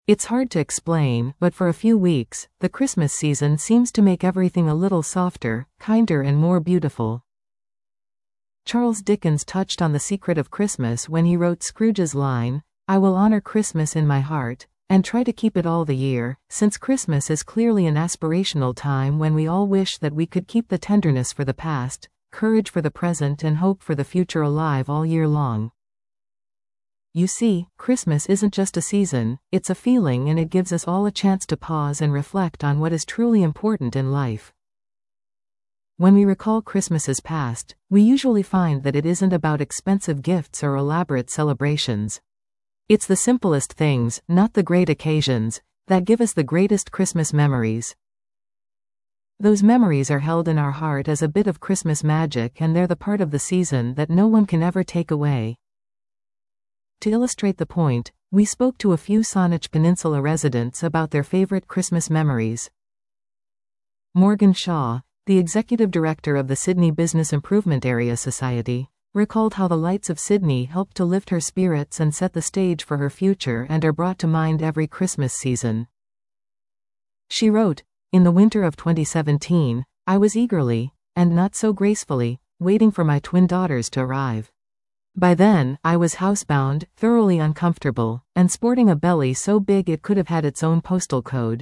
It's hard to explain, but for a few weeks, the Christmas season seems to make everything a little softer, kinder and more beautiful. Charles Dickens touched on the secret of Christmas when he wrote Scrooge's line, "I will honor Christmas in my heart, and try to keep it all the year," since Christmas is clearly an aspirational time when we all wish that we could keep the tenderness for the past, courage for the present and hope for the future alive all year long. You see, Christmas isn't just a season, it's a feeling, and it gives us all a chance to pause and reflect on what is truly important in life. When we recall Christmases past, we usually find that it isn't about expensive gifts or elaborate celebrations. It's the simplest things, not the great occasions, that give us the greatest Christmas memories. Those memories are held in our heart as a bit of Christmas magic, and they're the part of the season that no one can ever take away. To illustrate the point, we spoke to a few Saanich Peninsula residents about their favorite Christmas memories. Morgan Shaw, the executive director of the Sydney Business Improvement Area Society, recalled how the lights of Sydney helped to lift her spirits and set the stage for her future and are brought to mind every Christmas season. She wrote, "In the winter of 2017, I was eagerly, and not so gracefully, waiting for my twin daughters to arrive. By then, I was housebound, thoroughly uncomfortable, and sporting a belly so big it could have had its own postal code.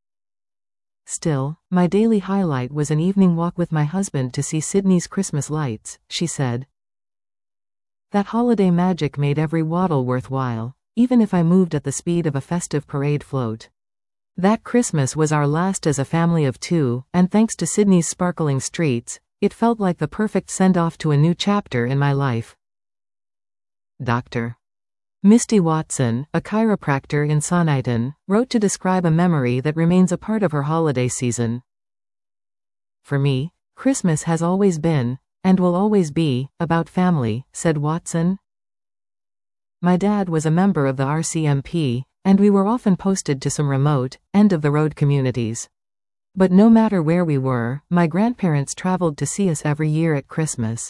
Still, my daily highlight was an evening walk with my husband to see Sydney's Christmas lights," she said. "That holiday magic made every waddle worthwhile, even if I moved at the speed of a festive parade float. That Christmas was our last as a family of two, and thanks to Sydney's sparkling streets, it felt like the perfect send-off to a new chapter in my life." Dr. Misty Watson, a chiropractor in Soniton, wrote to describe a memory that remains a part of her holiday season. "For me, Christmas has always been, and will always be, about family," said Watson. "My dad was a member of the RCMP, and we were often posted to some remote, end-of-the-road communities. But no matter where we were, my grandparents traveled to see us every year at Christmas.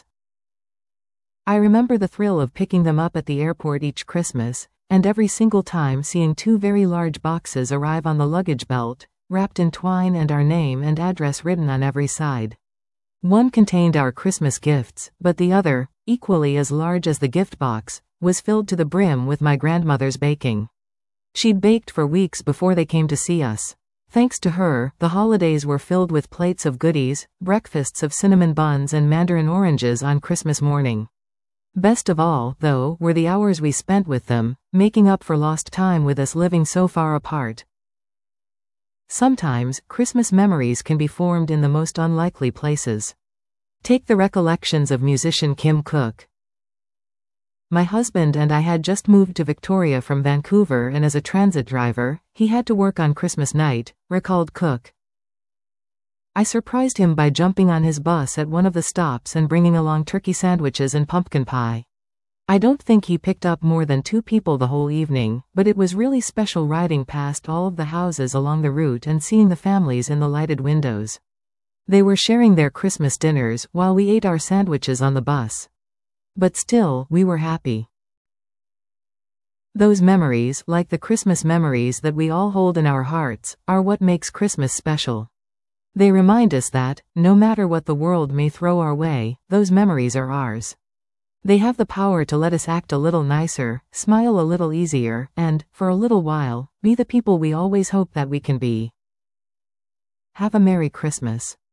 I remember the thrill of picking them up at the airport each Christmas, and every single time seeing two very large boxes arrive on the luggage belt, wrapped in twine and our name and address written on every side. One contained our Christmas gifts, but the other, equally as large as the gift box, was filled to the brim with my grandmother's baking. She'd baked for weeks before they came to see us. Thanks to her, the holidays were filled with plates of goodies, breakfasts of cinnamon buns and mandarin oranges on Christmas morning. Best of all, though, were the hours we spent with them, making up for lost time with us living so far apart." Sometimes, Christmas memories can be formed in the most unlikely places. Take the recollections of musician Kim Cook. "My husband and I had just moved to Victoria from Vancouver, and as a transit driver, he had to work on Christmas night," recalled Cook. "I surprised him by jumping on his bus at one of the stops and bringing along turkey sandwiches and pumpkin pie. I don't think he picked up more than 2 people the whole evening, but it was really special riding past all of the houses along the route and seeing the families in the lighted windows. They were sharing their Christmas dinners while we ate our sandwiches on the bus. But still, we were happy." Those memories, like the Christmas memories that we all hold in our hearts, are what makes Christmas special. They remind us that, no matter what the world may throw our way, those memories are ours. They have the power to let us act a little nicer, smile a little easier, and, for a little while, be the people we always hope that we can be. Have a Merry Christmas.